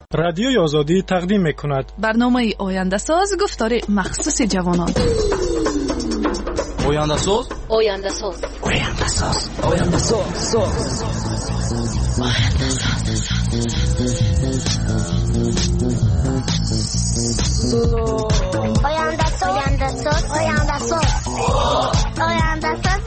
رادیوی آزادی تقدیم می‌کند برنامه آینده ساز گفتار مخصوص جوانان. آینده ساز آینده ساز آینده ساز آینده ساز آینده ساز آینده ساز آینده ساز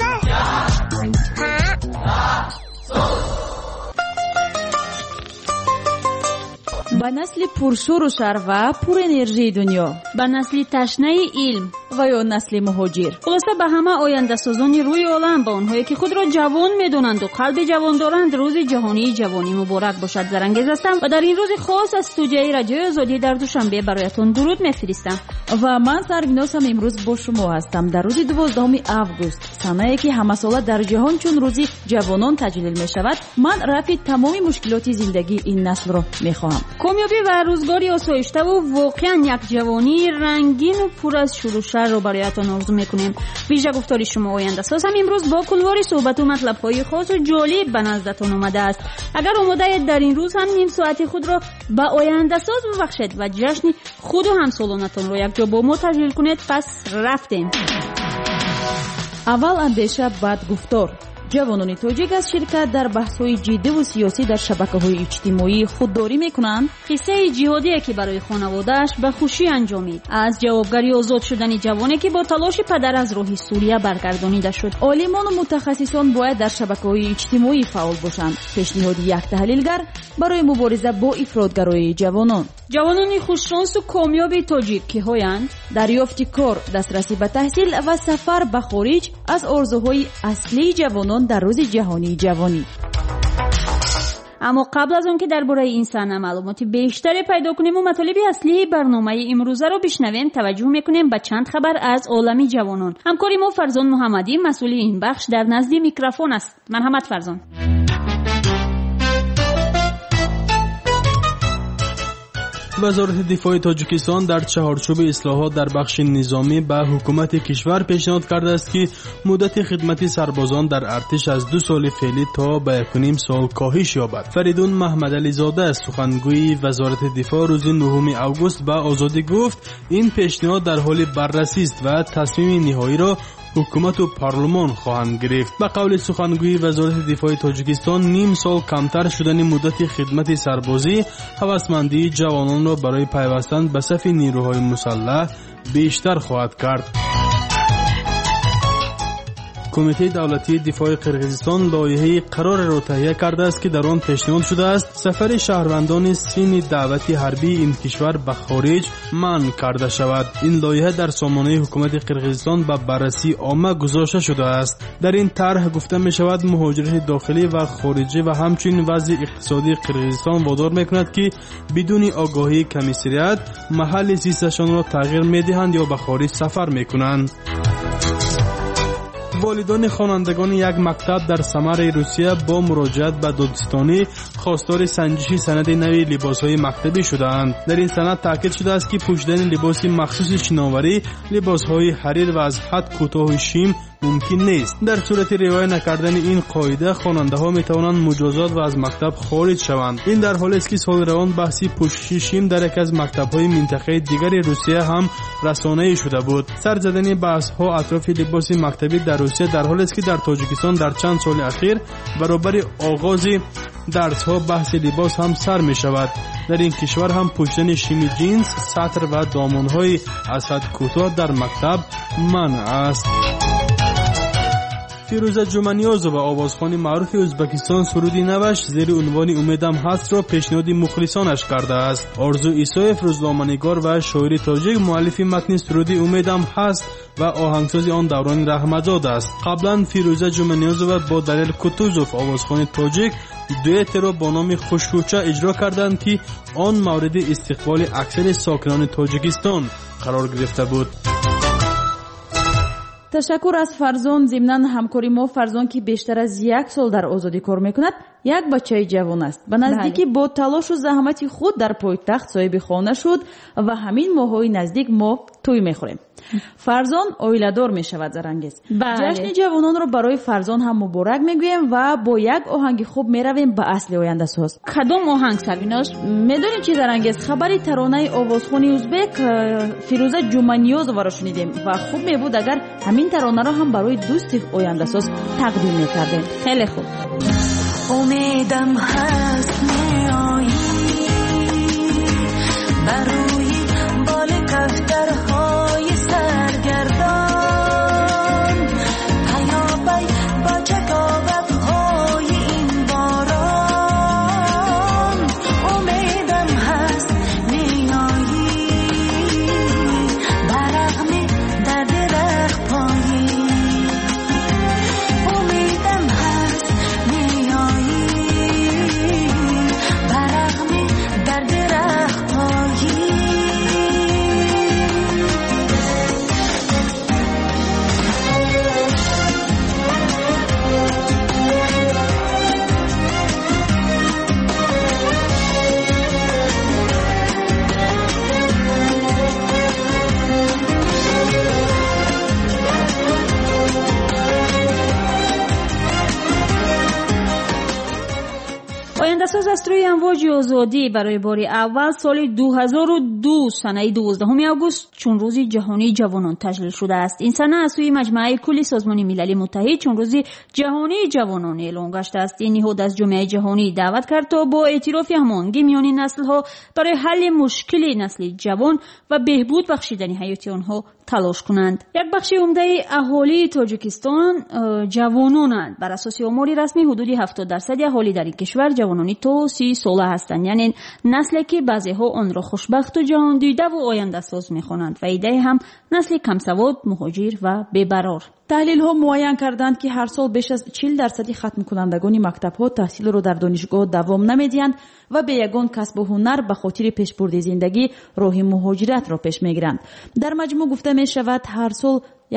به نسل پرشور و شروه پر انرژی دنیا، به نسل تشنه علم و یا نسل مهاجر، خلاصه به همه آینده سازان روی عالم، به آنهایی که خود را جوان میدونند و قلب جوان دارند، روز جهانی جوانی مبارک باشد. زرنگیز هستم و در این روز خاص از استودیوی رادیوی آزادی در دوشنبه برایتان درود میفرستم. و من سرگناس هم امروز با شما هستم در روز 12 اوگوست، سنه‌ای که همه ساله در جهان چون روز جوانان تجلیل می شود. من رفع تمامی مشکلات زندگی این نسل را میخواهم. کامیابی و روزگاری آسایشته و واقعا یک جوانی رنگین و پر از شروع رو برایتان آرزو میکنیم. ویژه گفتاری شما آینده ساز هم امروز با کلوار صحبت و مطلب‌های خاص و جالب به نزدتان آمده است. اگر آماده اید در این روز هم نیم ساعتی خود را به آینده ساز ببخشید و جشن خود و همسالانتان را یک جا با ما تجلیل کنید. پس رفتیم. اول اندیشه بعد گفتار. جوانان تاجیک از شرکت در بحث‌های جدی و سیاسی در شبکه‌های اجتماعی خودداری می‌کنند. قصه جهادی که برای خانواده‌اش به خوشی انجامید، از جوابگری آزاد شدن جوانی که با تلاش پدر از راه سوریه برگردانیده شد. عالمان و متخصصان باید در شبکه‌های اجتماعی فعال باشند. پیشنهاد یک تحلیلگر برای مبارزه با افراطگرایی جوانان. جوانان خوششانس و کامیاب تاجیک که هایند دریافت کار، دسترسی به تحصیل و سفر به خارج از آرزوهای اصلی جوانان در روز جهانی جوانی. اما قبل از اون که درباره این صحنه معلومات بیشتری پیدا کنیم و مطالب اصلی برنامه امروزه رو بشنویم، توجه میکنیم به چند خبر از عالم جوانان. همکاری ما فرزان محمدی مسئول این بخش در نزد میکروفون است. مرحمت فرزان. وزارت دفاع تاجیکستان در چهارچوب اصلاحات در بخش نظامی به حکومت کشور پیشنهاد کرده است که مدت خدمت سربازان در ارتش از 2 سال فعلی تا به 1.5 سال کاهش یابد. فریدون محمدعلی زاده سخنگوی وزارت دفاع روز 9 اوگوست به آزادی گفت این پیشنهاد در حال بررسی است و تصمیم نهایی را حکومت و پارلمان خواهند گرفت. به قول سخنگوی وزارت دفاع تاجیکستان، نیم سال کمتر شدن مدت خدمت سربازی هوسمندی جوانان را برای پیوستن به صف نیروهای مسلح بیشتر خواهد کرد. کمیته دولتی دفاع قرقیزستان لایحه قرار را تهیه کرده است که در آن پیشنهاد شده است سفر شهروندان سین دعوتی حربی این کشور به خارج منع کرده شود. این لایحه در سامانه حکومت قرقیزستان به بررسی عامه گذاشته شده است. در این طرح گفته می شود مهاجرت داخلی و خارجی و همچنین وضع اقتصادی قرقیزستان وادار می کند که بدون آگاهی کمیسریت محل زیستشان را تغییر می دهند یا به خارج سفر می کنند. والدان خوانندگان یک مکتب در سمر روسیه با مراجعت به دادستانی خواستار سنجش سند نوی لباس‌های مکتبی شده‌اند. در این سند تاکید شده است که پوشیدن لباس مخصوص شناوری، لباس‌های حریر و از حد کوتاه شیم ممکن نیست. در صورت رعایت نکردن این قاعده خواننده‌ها می‌توانند مجازات و از مکتب خارج شوند. این در حالی است که سال روان بحث پوشش شیم در یک از مکتب‌های منطقه دیگر روسیه هم رسانه‌ای شده بود. سر زدن بحث‌ها اطراف لباس مکتبی در روسیه در حالی است که در تاجیکستان در چند سال اخیر برابر آغاز درس‌ها بحث لباس هم سر می‌شود. در این کشور هم پوشیدن شیم جینز، سطر و دامن‌های از حد کوتاه در مکتب منع است. فیروزه جمنیاز و آوازخوان معروف ازبکستان سرودی نوش زیر عنوان امیدم هست را پیشنهاد مخلصانش کرده است. آرزو ایسایف روزنامه‌نگار و شاعر تاجیک مؤلف متن سرودی امیدم هست و آهنگساز آن دوران رحمتزاده است. قبلا فیروزه جمنیاز و با دلیل کوتوزوف آوازخوان تاجیک دوئت را با نام خوشروچه اجرا کردند که آن مورد استقبال اکثر ساکنان تاجیکستان قرار گرفته بود. تشکر از فرزان. ضمن همکاری ما فرزان که بیشتر از 1 سال در آزادی کار میکند، یک بچه جوان است. به نزدیکی با تلاش و زحمت خود در پایتخت صاحب خانه شد و همین ماهای نزدیک ما توی میخوریم. فرزان اویلادور می شود زرنگیز. بله. جشن جوانان رو برای فرزان هم مبارک میگویم و با یک آهنگ خوب میرویم به اصل آینده ساز. کدام آهنگ سبیناش؟ میدونی چی زرنگیز؟ خبری ترانه آوازخوانی ازبک فیروزه جمانیوز رو شنیدیم و خوب میبود اگر همین ترانه رو هم برای دوست آینده ساز تقدیم میکردیم. خیلی خوب. امیدم هست میایی بروی بال کفترهای سرگردان پیاپی با چکاوک‌های این باران امیدم هست میایی برغم درد رخپایی امیدم هست میایی برغم درد رخپایی آینده ساز از روی امواج آزادی برای بار اول سال 2002 سنه 12 آگوست چون روز جهانی جوانان تجلیل شده است. این سنه از سوی مجمع کلی سازمان ملل متحد چون روز جهانی جوانان اعلام گشته است. این نهاد از جامعه جهانی دعوت کرد تا با اعتراف هماهنگی میان نسل‌ها برای حل مشکل نسل جوان و بهبود بخشیدن حیات آنها تلاش کنند. یک بخش عمده اهالی تاجیکستان جوانانند. بر اساس آمار رسمی حدود 70% اهالی در این کشور جوانانی تا 30 ساله هستند، یعنی نسلی که بعضی‌ها آن را خوشبخت و جهان دیده و آینده ساز می‌خوانند و ایده هم نسل کم سواد، مهاجر و بی‌قرار. تحلیل ها معین کردند که هر سال بیش از 40% ختم کنندگان مکتب ها تحصیل رو در دانشگاه دوام نمیدهند و به یگان کسب و هنر به خاطر پیشبرد زندگی راه مهاجرت را پیش میگیرند. در مجموع گفته می شود هر سال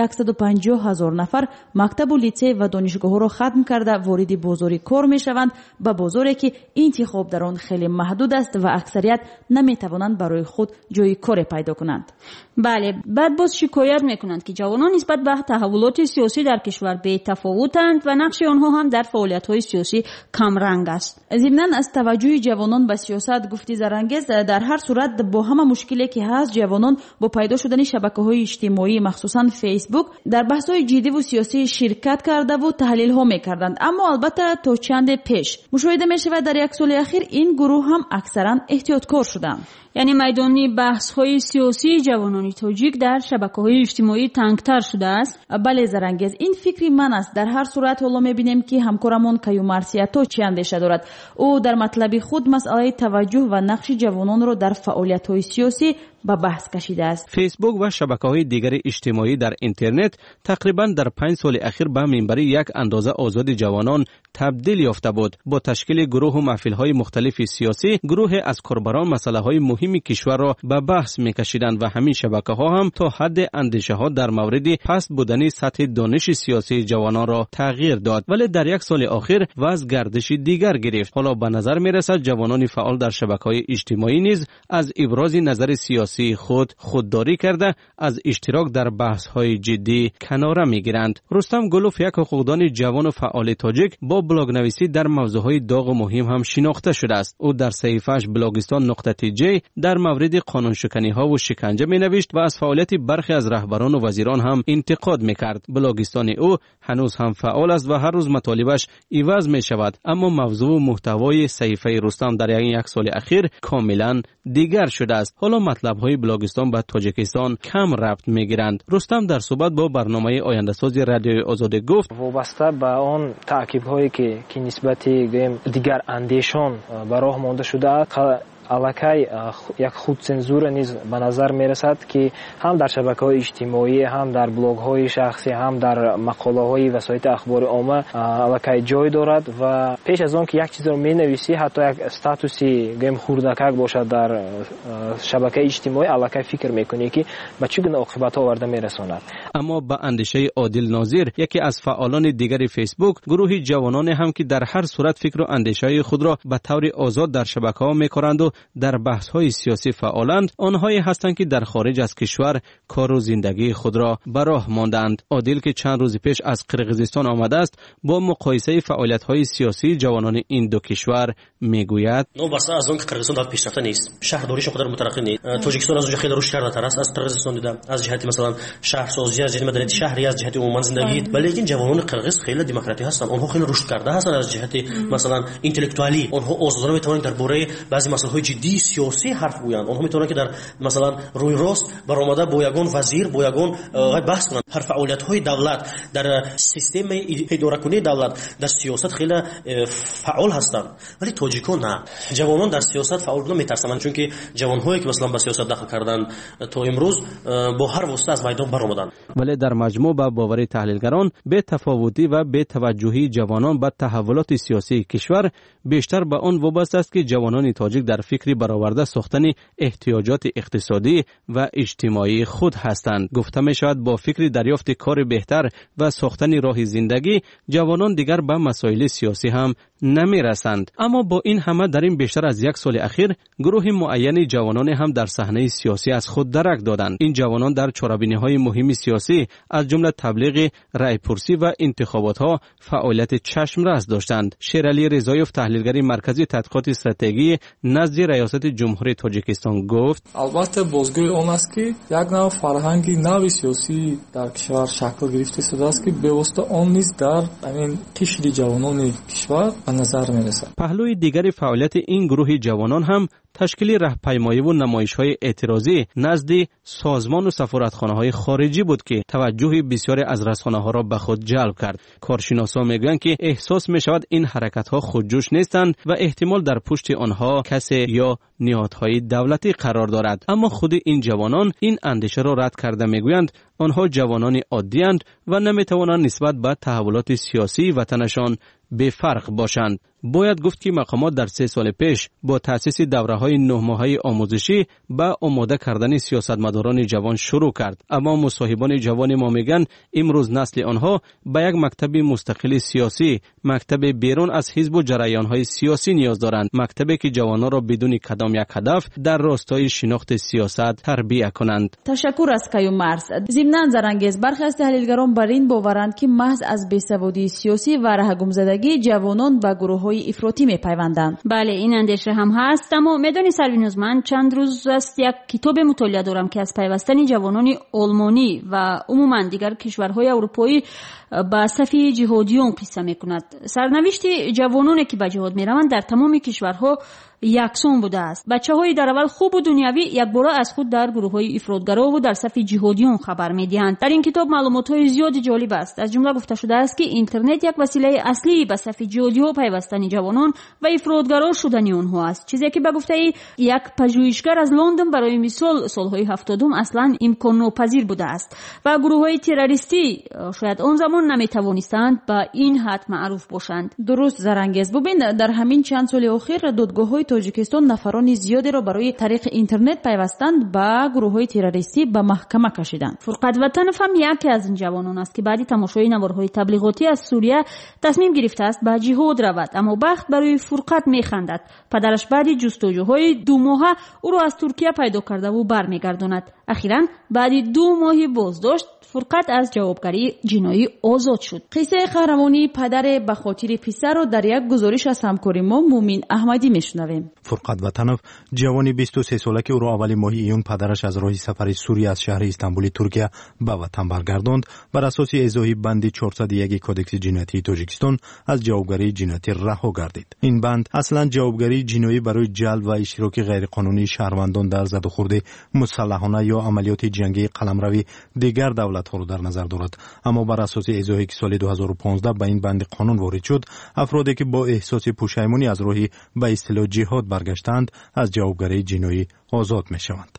150,000 نفر مکتب و لیسه و دانشگاه ها را ختم کرده وارد بازار کار می شوند، به بازاری که انتخاب در آن خیلی محدود است و اکثریت نمی توانند برای خود جای کار پیدا کنند. بله، بعد باز شکایت میکنند که جوانان نسبت به تحولات سیاسی در کشور بی تفاوتند و نقش آنها هم در فعالیت‌های سیاسی کم رنگ است. ضمناً از توجه جوانان به سیاست گفتی زرنگیز در هر صورت با همه مشکلی که هست جوانان با پیدا شدن شبکه‌های اجتماعی مخصوصاً فیسبوک در بحث‌های جدی و سیاسی شرکت کرده و تحلیل‌ها می‌کردند، اما البته تا چند پیش مشاهده می‌شود در یک سال اخیر این گروه هم اکثراً احتیاطکار شدند. یعنی میدانی بحث‌های سیاسی جوانان تاجیک در شبکه‌های اجتماعی تنگتر شده است. بله زرنگیز، این فکری من است. در هر صورت حالا می‌بینیم که همکارمون کیومرثیتو چه اندیشه دارد. او در مطلب خود مسئله توجه و نقش جوانان را در فعالیت‌های سیاسی به بحث کشیده است. فیسبوک و شبکه‌های دیگر اجتماعی در اینترنت تقریباً در 5 سال اخیر به منبر یک اندازه آزاد جوانان تبدیل یافته بود. با تشکیل گروه و محفل‌های مختلف سیاسی، گروه از کاربران مسائل‌های مهم کشور را به بحث می‌کشیدند و همین شبکه‌ها هم تا حد اندیشه‌ها در مورد پست بودن سطح دانش سیاسی جوانان را تغییر داد. ولی در یک سال اخیر وضع گردش دیگر گرفت. حالا به نظر می‌رسد جوانان فعال در شبکه‌های اجتماعی نیز از ابراز نظر سیاسی خودداری کرده از اشتراک در بحث‌های جدی کناره می‌گیرند. رستم گلوف یک حقوقدان جوان و فعال تاجیک با بلاگ نویسی در موضوعهای داغ و مهم هم شناخته شده است. او در صحیفه‌اش بلاگستان.tj در مورد قانون شکنی‌ها و شکنجه می‌نوشت و از فعالیت برخی از رهبران و وزیران هم انتقاد می‌کرد. بلاگستان او هنوز هم فعال است و هر روز مطالبش عوض می‌شود، اما موضوع و محتوای صحیفه رستم در یک سال اخیر کاملا دیگر شده است. حالا مطلب‌های بلاگستان به تاجیکستان کم ربط می‌گیرند. رستم در صحبت با برنامه آینده ساز رادیو آزاد گفت وابسته به آن تعقیب‌هایی که نسبت دیگر اندیشان به راه مانده شده است، الکی یک خودسنزور نیز به نظر میرسد که هم در شبکه‌های اجتماعی، هم در بلاگ‌های شخصی، هم در مقاله‌های وسایل اخبار عامه الکی جای دارد و پیش از آن که یک چیز رو می‌نویسی، حتی یک استاتوسی خوردکک باشد در شبکه اجتماعی، الکی فکر می‌کنی که به چه گونه عاقبت‌ها آورده میرساند. اما به اندیشه عادل ناظر، یکی از فعالان دیگر فیسبوک، گروهی جوانان هم که در هر صورت فکر و اندیشه خود را به طور آزاد در شبکه‌ها می‌کنند و در بحث‌های سیاسی فعالند، آنهایی هستند که در خارج از کشور کار و زندگی خود را به راه ماندند. عادل که چند روز پیش از قرقیزستان آمده است، با مقایسه فعالیت‌های سیاسی جوانان این دو کشور میگوید: نو بس از اون که قرقیزستان در پیشرفته نیست، شهرداریش خود مترقی نیست. تاجیکستان از اونجا خیلی رشد کرده تر است از قرقیزستان دیدم، از جهت مثلا شهرسازی، از جهت مدنیت شهری، از جهت عموما زندگی. ولی این جوانان قرقیز خیلی دموکراتیک هستند، اونها خیلی رشد کرده هستند از جهت مثلا اینتלקتوالی. اونها آزادانه میتونن درباره بعضی مسائل جدی سیاسی حرف بگویند. اونها میتونن که در مثلا روی راست برآمده با یگان وزیر با یگان بحث کنند. هر فعالیت‌های دولت در سیستم اداره کنی دولت در سیاست خیلی فعال هستند. ولی تاجیکان نه، جوانان در سیاست فعال بودن میترسند، چون که جوان‌هایی که مثلا به سیاست داخل کردن تا امروز با هر واسطه از میدان برآمدند. ولی در مجموع با باور تحلیلگران به تفاوتی و به توجهی جوانان به تحولات سیاسی کشور بیشتر به آن وابسته است که جوانان تاجیک در فکری برآورده ساختن احتیاجات اقتصادی و اجتماعی خود هستند. گفته می شود با فکری دریافت کار بهتر و ساختن راه زندگی، جوانان دیگر به مسائل سیاسی هم نمی رسند. اما با این همه در این بیشتر از یک سال اخیر گروه معین جوانان هم در صحنه سیاسی از خود درک دادند. این جوانان در چاره‌بینی‌های مهم سیاسی از جمله تبلیغ رای پرسی و انتخابات ها فعالیت چشم راست داشتند. شیرعلی رضاییف، تحلیلگر مرکز تحقیقات استراتژی نزد ریاست جمهوری تاجیکستان گفت: البته بازگوی آن است که یک نوع فرهنگ نوی سیاسی در کشور شکل گرفته شده است که به واسطه آن نیز در همین قشر جوانان کشور به نظر می‌رسد. پهلوی دیگر فعالیت این گروه جوانان هم تشکیل راهپیمایی و نمایش‌های اعتراضی نزد سازمان و سفارتخانه‌های خارجی بود که توجه بسیاری از رسانه‌ها را به خود جلب کرد. کارشناسان میگویند که احساس می‌شود این حرکت‌ها خودجوش نیستند و احتمال در پشت آنها کسی یا نهادهای دولتی قرار دارد. اما خود این جوانان این اندیشه را رد کرده میگویند آنها جوانان عادی‌اند و نمی‌توانند نسبت به تحولات سیاسی وطنشان به فرق باشند. باید گفت که مقامات در 3 سال پیش با تأسیس دوره‌های 9 ماهه آموزشی به آماده کردن سیاستمداران جوان شروع کرد. اما مصاحبان جوان ما میگن امروز نسل آنها به یک مکتب مستقل سیاسی، مکتب بیرون از حزب و جریان‌های سیاسی نیاز دارند، مکتبی که جوانان را بدون کدام یک هدف در راستای شناخت سیاست تربیت کنند. تشکر از کیوم مرز. ضمناً زرانگیز برخی از تحلیلگران بر این باورند که محض از بیسوادی سیاسی و رهگمزدگی جوانان به گروه‌های افراطی میپیوندند. بله، این اندیشه هم هست. اما میدونی سروینوز، من چند روز است یک کتاب مطالعه دارم که از پیوستن جوانان آلمانی و عموما دیگر کشورهای اروپایی با صف جهادیون قصه میکند. سرنوشت جوانانی که به جهاد میروند در تمام کشورها یکسان بوده است. بچه‌های در اول خوب و دنیوی یک بار از خود در گروه‌های افراطگرا و در صف جهادیون خبر می‌دهند. در این کتاب معلومات‌های زیادی جالب است. از جمله گفته شده است که اینترنت یک وسیله اصلی به صف جهادی‌ها پیوستن جوانان و افراطگرا شدن آنها است. چیزی که به گفته یک پژوهشگر از لندن برای مثال سال‌های 70 اصلاً امکان ناپذیر بوده است و گروه‌های تروریستی شاید آن زمان نمی‌توانستند به این حد معروف باشند. درست زرانگیز. ببین در همین چند سال اخیر دادگاه‌های تاجیکستان نفران زیادی را برای طریق اینترنت پیوستند به گروه‌های تروریستی به محکمه کشیدند. فرقت وطنف هم یکی از این جوانان است که بعد تماشای نوارهای تبلیغاتی از سوریه تصمیم گرفته است به جهاد رود، اما بخت برای فرقت میخندد. پدرش بعد جستجوهای 2 ماهه او را از ترکیه پیدا کرده و برمیگرداند. اخیراً بعد 2 ماه بازداشت فرقت از جوابگری جنایی آزاد شد. قصه قهرمانی پدر به خاطر پسر را در یک گزارش از همکار ما مومین احمدی میشنویم. فرقت وطنف جوانی 23 ساله که او را اول ماه ایون پدرش از راه سفر سوریه از شهر استانبول ترکیه به وطن برگرداند، بر اساس اجرای بند 401 کدکس جنایتی تاجیکستان از جوابگری جنایتی رها گردید. این بند اصلا جوابگری جنایی برای جلب و اشتراک غیرقانونی شهروندان در زد و خورد مسلحانه یا عملیات جنگی قلمروی دیگر دولت‌ها را در نظر دارد. اما بر اساس اجرایی که سال 2015 به این بند قانون وارد شد، افرادی که با احساس پشیمانی از راه به اصطلاح جهاد برگشتند از جوابگری جنایی آزاد می‌شوند.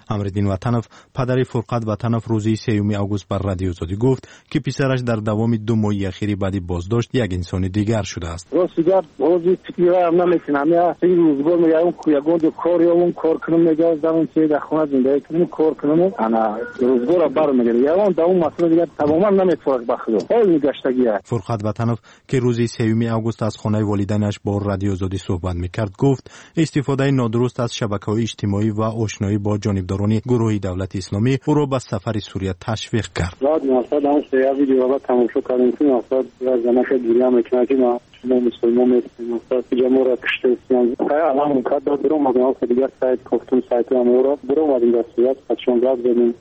امرالدین وطنов پدر فرقت وطنов روز 3 آگوست بر رادیو آزادی گفت که پسرش در دوام 2 ماه اخیر بعد بازداشت یک انسان دیگر شده است. روزگار روزی فکر نمیکنم یا این روزگار میگم یگان کار یا اون کار کنم میگم دارم چه در خانه زندگی کنم کار کنم انا روزگار برمیگردم یا اون مسئله دیگر تماما نمیتونم بخدم حال میگشتگی. فرقت وطنов که روز 3 آگوست از خانه والدینش با رادیو آزادی صحبت میکرد گفت استفاده نادرست از شبکه‌های اجتماعی و آشنایی با جانبداران گروه دولت اسلامی او را به سفر سوریه تشویق کرد. مثلا اون سه ویدیو را تماشا کردیم که مثلا زمان که دیگه میکنه که ما مسلمان مثلا جمهور کشتستان الان کار دارم ما دیگه سایت گفتم سایت ما برام از این دستیات چون راز بدیم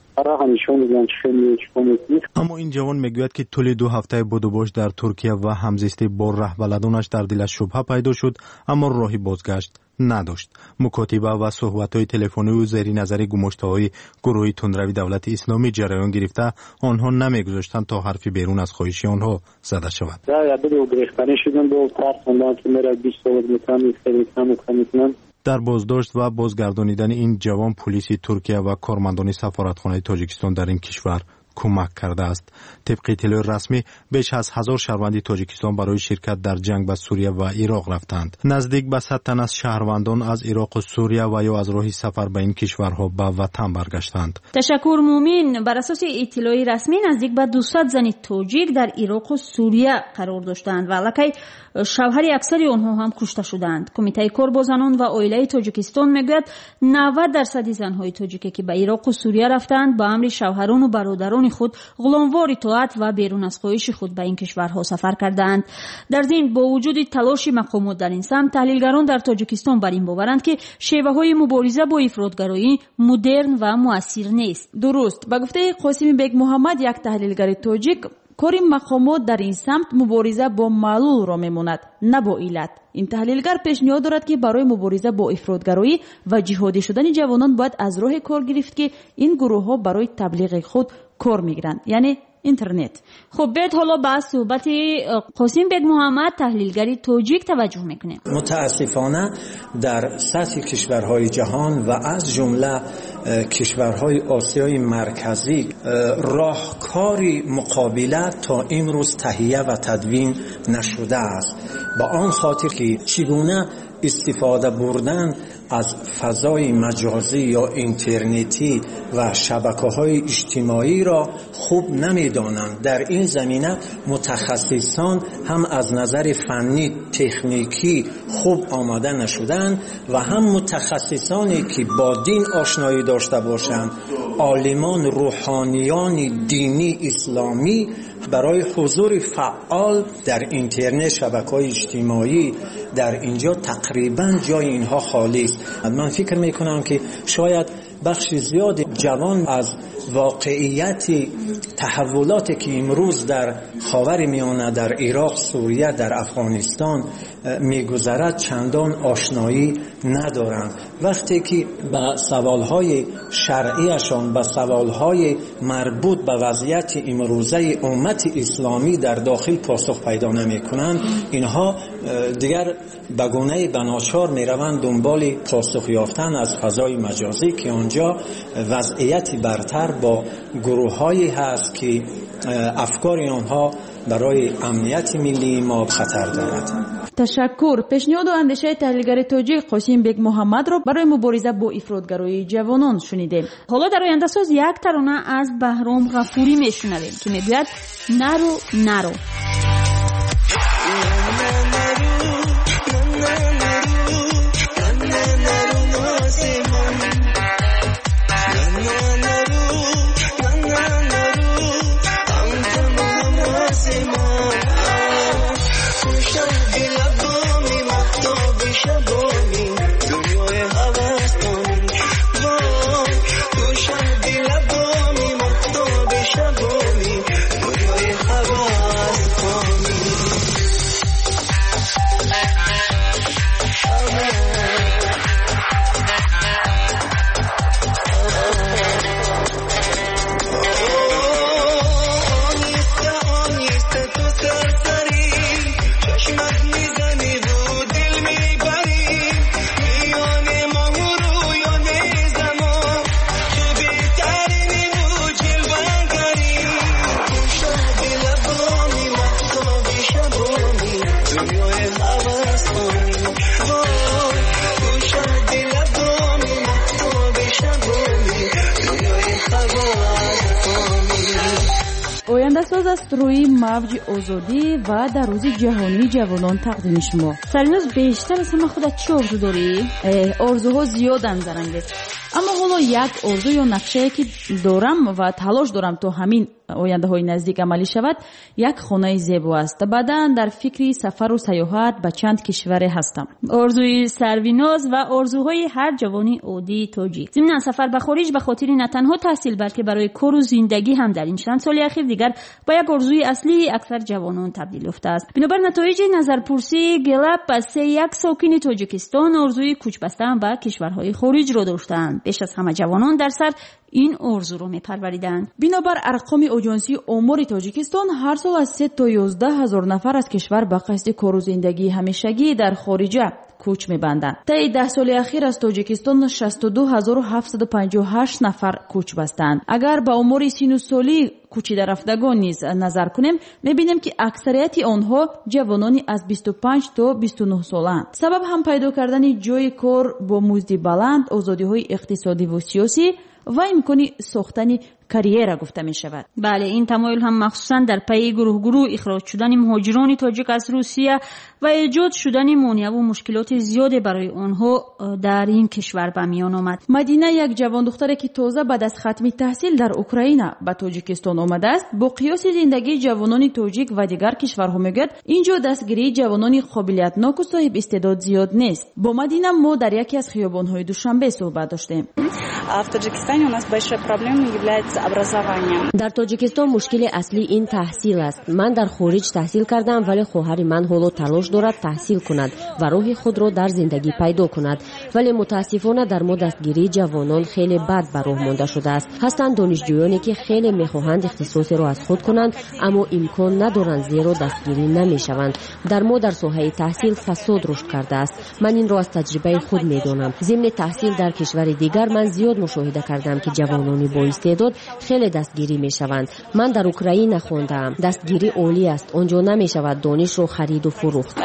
اما این جوان میگوید که طول 2 هفته بدوباش در ترکیه و همزیستی با رهبلدانش در دلش شبهه پیدا شد اما راهی بازگشت نداشت. مکاتبه و صحبت‌های تلفنی او زیر نظر گماشته‌های گروه تندروی دولت اسلامی جریان گرفته آنها نمیگذاشتند تا حرفی بیرون از خواهش آنها زده شود. در بازداشت و بازگردانیدن این جوان پلیس ترکیه و کارمندان سفارتخانه تاجیکستان در این کشور کمک کرده است. طبق اطلاع رسمی بیش از 1000 شهروند تاجیکستان برای شرکت در جنگ با سوریه و عراق رفتند. نزدیک به 100 تن از شهروندان از عراق و سوریه و یا از راه سفر به این کشورها به وطن برگشتند. تشکر مومین. بر اساس اطلاع رسمی نزدیک به 200 زن تاجیک در عراق و سوریه قرار داشتند و الکی شوهر اکثر آنها هم کشته شدند. کمیته کار با زنان و عائله تاجیکستان میگوید 90% زنهای تاجیکی که به عراق و سوریه رفتند با امر شوهران و برادران خود غلاموار اطاعت و بیرون از خواهش خود به این کشورها سفر کردند. در ضمن با وجود تلاش مقامات در این سمت تحلیلگران در تاجیکستان بر این باورند که شیوه‌های مبارزه با افراطگرایی مدرن و مؤثر نیست. درست. به گفته قاسم بیگ محمد یک تحلیلگر تاجیک کار مقامات در این سمت مبارزه با معلول را میماند نه با علت. این تحلیلگر پیشنهاد دارد که برای مبارزه با افراطگرایی و جهادی شدن جوانان باید از راه کار گرفت که این گروه ها برای تبلیغ خود کار میگیرند، یعنی اینترنت. خب بیت حالا به صحبت قاسم بیگ محمد تحلیلگری تاجیک توجه میکنیم. متاسفانه در سطح کشورهای جهان و از جمله کشورهای آسیای مرکزی راهکاری مقابله تا امروز تهیه و تدوین نشده است. با آن خاطر که چگونه استفاده بردن از فضای مجازی یا اینترنتی و شبکه‌های اجتماعی را خوب نمی‌دانند. در این زمینه متخصصان هم از نظر فنی تکنیکی خوب آماده نشدند و هم متخصصانی که با دین آشنایی داشته باشند، عالمان روحانیان دینی اسلامی برای حضور فعال در اینترنت شبکه‌های اجتماعی در اینجا تقریبا جای اینها خالی است. من فکر میکنم که شاید بخش زیاد جوان از واقعیت تحولاتی که امروز در خاورمیانه، در عراق، سوریه، در افغانستان میگذرد چندان آشنایی ندارند. وقتی که به سوالهای شرعیشان، به سوالهای مربوط به وضعیت امروزه امت اسلامی در داخل پاسخ پیدا نمیکنند، اینها دیگر به گونه بناچار میروند دنبال پاسخ یافتن از فضای مجازی که آنجا وضعیت برتر با گروه‌هایی هست که افکار آنها برای امنیت ملی ما خطر دارد. تشکر. پیشنهاد و اندیشه تحلیلگر تاجیک قاسم بیگ محمد را برای مبارزه با افراطگرایی جوانان شنیدیم. حالا در آینده ساز یک ترانه از بهرام غفوری میشنویم که میگوید نرو نرو. شبانی دنیای حواس کن خبرساز است روی موج آزادی و در روز جهانی جوانان تقدیم شما. سریناز بیشتر از همه خودت چه آرزو داری؟ آرزوها زیادن زرنگست، اما حالا یک آرزو یا نقشه که دارم و تلاش دارم تا همین آینده های نزدیک عملی شود یک خانه زیبا است. بعداً در فکری سفر و سیاحت به چند کشور هستم. آرزوی سرویناز و آرزوهای هر جوانی عادی تاجیک. ضمن سفر به خارج به خاطر نه تنها تحصیل بلکه برای کار و زندگی هم در این چند سال اخیر دیگر با یک آرزوی اصلی اکثر جوانان تبدیل یافته است. بنابر نتایج نظرپرسی گلاب پس یک ساکن تاجیکستان آرزوی کوچ بستن به کشورهای خارج را داشتند. بیش از همه جوانان در سر این آرزو رو میپروریدند. بنابر ارقام آژانسی آمار تاجیکستان هر سال از 3 تا 11 هزار نفر از کشور به قصد کار و زندگی همیشگی در خارج کوچ می‌بندند. طی 10 سال اخیر از تاجیکستان 62758 نفر کوچ بستند. اگر به آمار سینوسالی کوچیده رفتگان نیز نظر کنیم می‌بینیم که اکثریت آنها جوانانی از 25 تا 29 سالند. سبب هم پیدا کردن جای کار با مزد بلند، آزادی‌های اقتصادی و سیاسی و امکانی ساختن کاریره گفته می شود. بله، این تمایل هم مخصوصا در پی گروه اخراج شدن مهاجران تاجیک از روسیه و ایجاد شدن مانع و مشکلات زیادی برای آنها در این کشور به میان آمد. مدینه یک جوان دختری که تازه بعد از ختم تحصیل در اوکراین به تاجیکستان آمده است با قیاس زندگی جوانان تاجیک و دیگر کشورها میگوید اینجا دستگیری جوانان قابلیتناک و صاحب استعداد زیاد نیست. با مدینه ما در یکی از خیابان‌های دوشنبه صحبت داشتیم. در تاجیکستان مشکل اصلی این تحصیل است. من در خارج تحصیل کردم ولی خواهر من حالا تلاش دارد تحصیل کند و راه خود را در زندگی پیدا کند، ولی متاسفانه در ما دستگیری جوانان خیلی بد به راه مانده شده است. هستند دانشجویانی که خیلی میخواهند اختصاص را از خود کنند اما امکان ندارند زیرا دستگیری نمیشوند. در ما در ساحه تحصیل فساد رشد کرده است. من این را از تجربه خود میدانم. ضمن تحصیل در کشور دیگر من زیاد مشاهده کردم که جوانانی با استعداد خیلی دستگیری میشوند. من در اوکراین خواندم. دستگیری عالی است. آنجا نمیشود دانش را خرید و فروخت.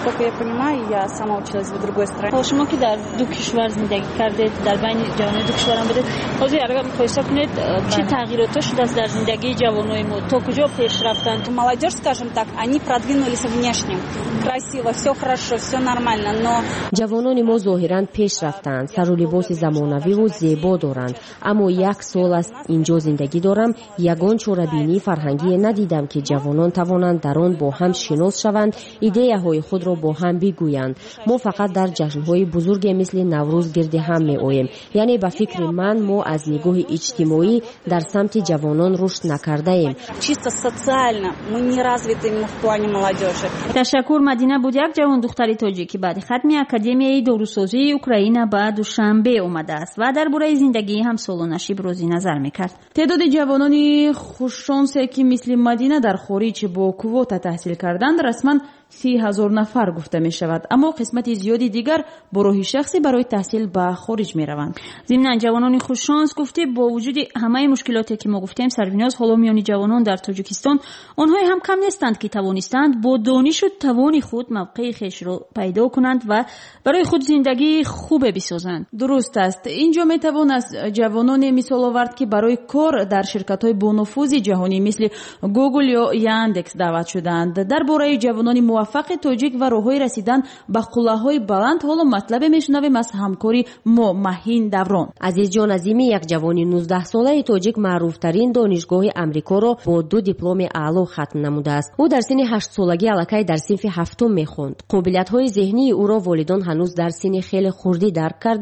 شما که در دو کشور زندگی کردید، در بین جوانان دو کشور هم بودید، حاضر اگر مقایسه کنید چه تغییراتی شده است در زندگی جوانای ما؟ تا کجا پیش رفتند؟ Молодежь, скажем так, они продвинулись внешне. Красиво, все хорошо, все нормально, но جوانان ما ظاهرا پیش رفتند. سر و لباس زمانوی و زیبا دارند. اما یک سال است اینجا زندگی دارم، یگان چاره‌بینی فرهنگی ندیدم که جوانان توانند در آن با هم شناس شوند، ایده‌های خود را با هم بگویند. ما فقط در جشن‌های بزرگ مثل نوروز گرد هم می‌آییم. یعنی به فکر من ما از نگاه اجتماعی در سمت جوانان رشد نکرده‌ایم. чисто социально мы не развиты именно в плане молодежи. تشکر. مدینه بود یک جوان دختری تاجیکی بعد ختم اکادمیای داروسازی اوکراین به دوشنبه اومده است و درباره زندگی هم سالانش ابراز نظر می‌کرد. تعداد جوانان خوششانسی که مثل مدینه در خارج با کوتا تحصیل کردند رسما 30,000 نفر گفته می شود، اما قسمت زیادی دیگر با راه شخصی برای تحصیل به خارج می روند. ضمن جوانان خوششانس گفته با وجود همه مشکلاتی که ما گفتیم، سربیناز حالا میان جوانان در تاجیکستان آنها هم کم نیستند که توانستند با دانش و توان خود موقع خویش را پیدا کنند و برای خود زندگی خوب بسازند. درست است. اینجا می توان از جوانان مثال آورد که برای کار در شرکت‌های با نفوذ جهانی مثل گوگل یا یاندکس دعوت شدند. درباره جوانان موفق تاجیک و راههای رسیدن به قله‌های بلند حالا مطلب میشنویم از همکاری ما مهین دوران. عزیز جان عظیمی یک جوانی 19 ساله تاجیک معروفترین دانشگاه امریکا را با 2 دیپلم اعلی ختم نموده است. او در سن 8 سالگی الکی در صنف هفتم میخواند. قابلیت‌های ذهنی او را والدان هنوز در سن خیلی خردی درک کرده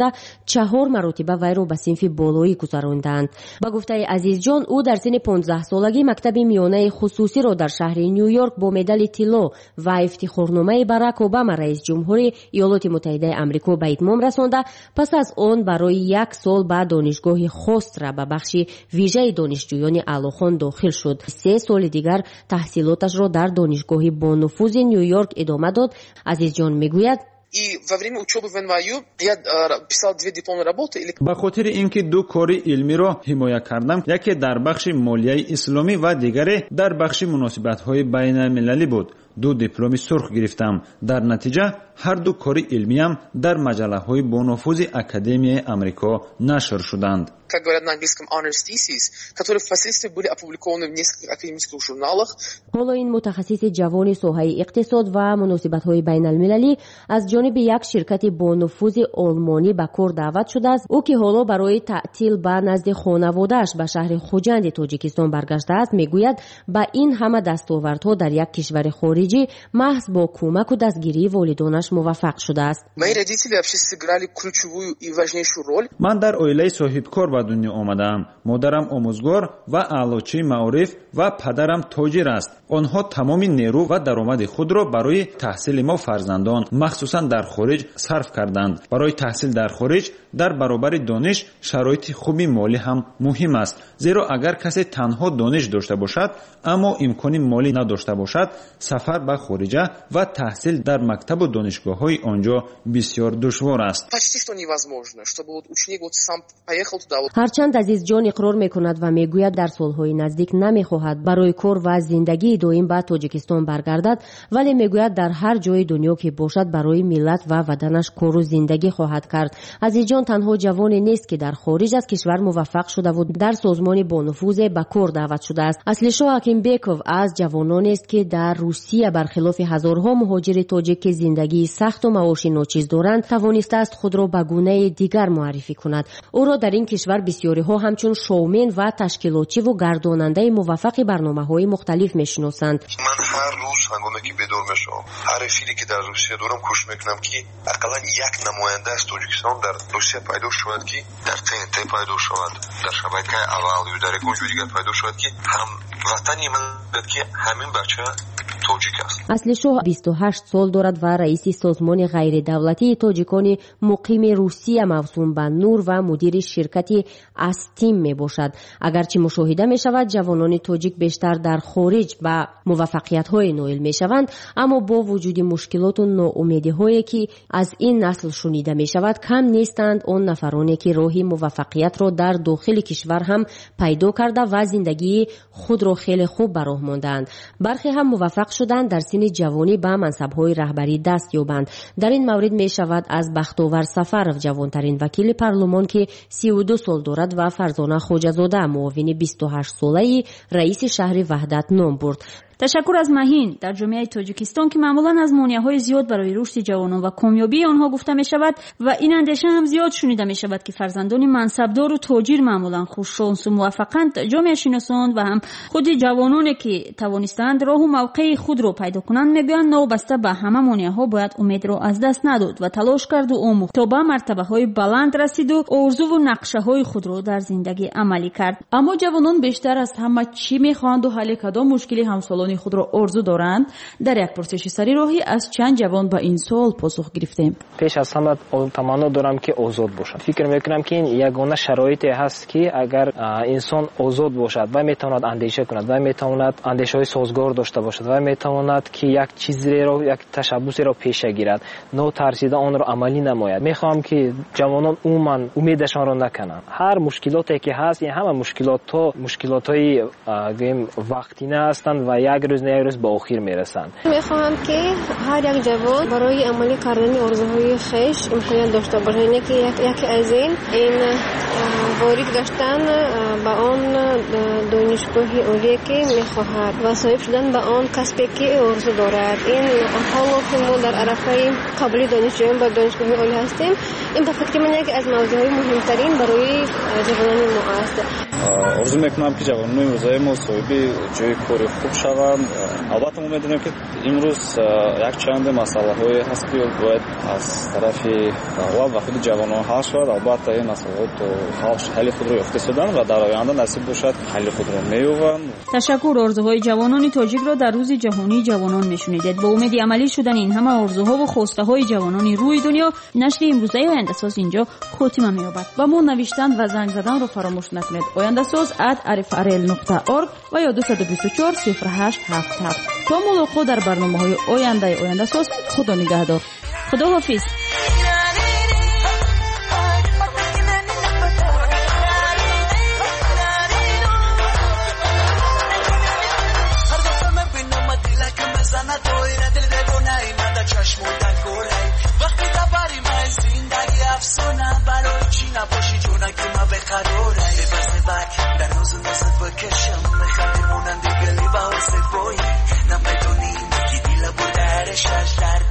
4 مرتبه وی را به صنف بالایی گذراندند. با گفته عزیز جان او در سن 15 سالگی مکتب میانه خصوصی را در شهر نیویورک با مدال طلا و افتخارنامه باراک اوباما رئیس جمهوری ایالات متحده آمریکا به اتمام رسانده. پس از آن برای 1 سال بعد دانشگاه خوست را به بخش ویژه دانشجویان اعلیخوان داخل شد. 3 سال دیگر تحصیلاتش را در دانشگاه با نفوذ نیویورک ادامه داد. عزیز جان میگوید به خاطر اینکه 2 کار علمی را حمایت کردم، یکی در بخش مالیه اسلامی و دیگری در بخش مناسبت‌های بین المللی بود. 2 дипломи сурх гирифтам. дар натиҷа ҳар ду кори илмиям дар маҷаллаҳои бонуфузи Академияи Амрико нашр шуданд. Как говорят на английском, honors thesis, которые впоследствии были опубликованы в нескольких академических журналах. ҳоло ин мутахассиси ҷавони соҳаи иқтисод ва муносибатҳои байналмилалӣ аз ҷониби як ширкати бонуфузи олмонӣ ба кор даъват шудааст. ӯ ки ҳоло барои таътил ба назди хонаводааш ба шаҳри хуҷанди тоҷикистон баргаштааст, мегӯяд ба ин ҳама дастовардҳо дар як кишвари хориҷӣ маҳз бо кӯмаку дастгирии волидонаш муваффақ шудааст. Мои родители вообще сыграли ключевую и важнейшую роль. Ман дар оилаи соҳибкор ба дунё омадам. Модарам омӯзгор ва аълочии маориф ва падарам тоҷир аст. онҳо тамоми нерӯ ва даромади худро барои таҳсили мо фарзандон, махсусан дар хориҷ сарф карданд. барои таҳсил дар хориҷ дар баробари дониш шароити хуби молӣ ҳам муҳим аст. зеро агар касе танҳо дониш дошта бошад, аммо имкони молӣ надошта бошад, сафар ба хориҷа ва таҳсил дар мактабу донишгоҳҳои онҷо бисёр душвор аст. Почти что невозможно, чтобы ученик сам поехал туда. ҳарчанд азизҷон иқрор мекунад ва мегӯяд дар солҳои наздик намехоҳад барои кор ва зиндагии доим ба тоҷикистон баргардад, вале мегӯяд дар ҳар ҷои дунё ки бошад барои миллат ва ватанаш кору зиндагӣ хоҳад кард. азизҷон танҳо ҷавоне нест ки дар хориҷ аз кишвар муваффақ шудаву дар созмони бонуфузе ба кор даъват шудааст. аслишоҳ акимбеков аз ҷавононест ки дар русия бархилофи ҳазорҳо муҳоҷири тоҷик ки зиндагии сахту маоши ночиз доранд, тавонистааст худро ба гунаи дигар муаррифӣ кунад. ӯро дар ин кишвар бисёриҳо ҳамчун шоумен ва ташкилотчиву гардонандаи муваффақи барномаҳои мухталиф мешиносанд. ман ҳар рӯз ҳангоме ки бедор мешавам, ҳар эфире ки дар русия дорам кӯшиш мекунам ки ақаллан як намоянда аз тоҷикистон дар русия пайдо шавад, ки дар ТНТ пайдо шавад, дар шабакаи аввал ё дар ягон ҷои дигар пайдо шавад, ки ҳам ватани ман ки ҳамин бача тоҷик аст. аслишоҳ 28 сол дорад ва раиси созмони ғайридавлатии тоҷикони муқими русия мавсум ба нур ва мудири ширкати астим мебошад. агарчи мушоҳида мешавад ҷавонони тоҷик бештар дар хориҷ ба муваффақиятҳое ноил мешаванд, аммо бо вуҷуди мушкилоту ноумедиҳое ки аз ин насл шунида мешавад, кам нестанд он нафароне ки роҳи муваффақиятро дар дохили кишвар ҳам пайдо карда ва зиндагии худро хеле хуб ба роҳ мондаанд. бархе ҳам муваффақ шуданд дар синни ҷавонӣ ба мансабҳои раҳбарӣ даст ёбанд. дар ин маврид мешавад аз Бахтовар Сафаров, ҷавонтарин вакили парлумон ки 32 сол дорад ва Фарзона Хоҷазода, муовини 28 солаи раиси шаҳри Ваҳдат ном бурд. ташаккур аз Маҳин. дар ҷомеаи Тоҷикистон ки маъмулан аз монеаҳои зиёд барои рушди ҷавонон ва комёбии онҳо гуфта мешавад ва ин андеша ҳам зиёд шунида мешавад ки фарзандони мансабдору тоҷир маъмулан хушшонсу муваффақанд, ҷомеашиносон ва ҳам худи ҷавононе ки тавонистанд роҳу мавқеи худро пайдо кунанд, мегӯянд новобаста ба ҳама монеаҳо бояд умедро аз даст надод ва талош карду омӯхт то ба мартабаҳои баланд расиду орзуву нақшаҳои худро дар зиндагӣ амалӣ кард. аммо ҷавонон бештар аз ҳама чӣ мехоҳанду ҳалли кадом мушкили ҳамсолони худро орзу доранд? дар як пурсиши сарироҳӣ аз чанд ҷавон ба ин суол посух гирифтем. пеш аз ҳама таманно дорам ки озод бошад. фикр мекунам ки ин ягона шароите ҳаст ки агар инсон озод бошад ва метавонад андеша кунад ва метавонад андешаҳои созгор дошта бошад ва метавонад ки як чизеро, як ташаббусеро пеша гирад, нотарсида онро амалӣ намояд. мехоҳам ки ҷавонон умуман умедашонро накунанд. ҳар мушкилоте ки ҳаст, ин ҳама мушкилотҳои вақтина ҳастанд ва як рӯз на як рӯз ба охир мерасанд. мехоҳам ки ҳар як ҷавон барои амалӣ кардани орзуҳои хеш имконият дошта бошад. яъне ки яке аз ин ворид гаштан ба он донишгоҳи олие ки мехоҳад ва соҳиб шудан ба он касбе ки орзу дорад. ин ҳоло ки мо дар арафаи қабули донишҷӯён ба донишгоҳи олӣ ҳастем, ин ба фикри ман яке аз мавзӯъҳои муҳимтарин барои ҷавонони мо аст. орзу мекунам ки ҷавонони имрӯзаи мо соҳиби ҷои кори хуб шаванд. албатта мо медонем ки имрӯз якчанде масъалаҳое ҳаст ки бояд аз тарафи давлат ва худи ҷавонон ҳал шавад. албатта ин масъалаҳо то ҳалли худро ёфта шуданд ва дар оянда насиб бошад ҳалли худро меёбанд. ташаккур. орзуҳои ҷавонони тоҷикро дар рӯзи ҷаҳонии ҷавонон мешунидед. бо умеди амалӣ шудани ин ҳама орзуҳову хостаҳои ҷавонони рӯи дунё, нашри имрӯзаи Ояндасоз инҷо хотима меёбад. ва мо навиштан ва занг заданро фаромӯш накунед. oyandasoz@arifrl.org ва ё 224 0877. то мулоқот дар барномаҳои ояндаи Ояндасоз. худо нигаҳдор. худоҳофиз. Sanatorio قراره ببرز بک در روز نازت بکشم میخندیم مونن دیگلی و حسه بایی نمیدونیم که دیل بودرش در